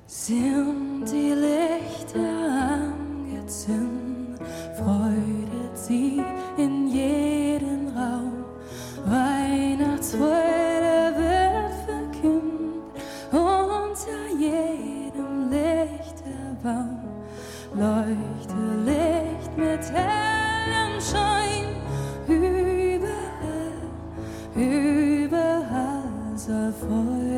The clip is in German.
Sind die Lichter angezündet, freudet sie in jeden Raum. Weihnachtsfreude wird verkündet, unter jedem Lichterbaum. Leuchte Licht mit hellem Schein, überall, überall soll Freude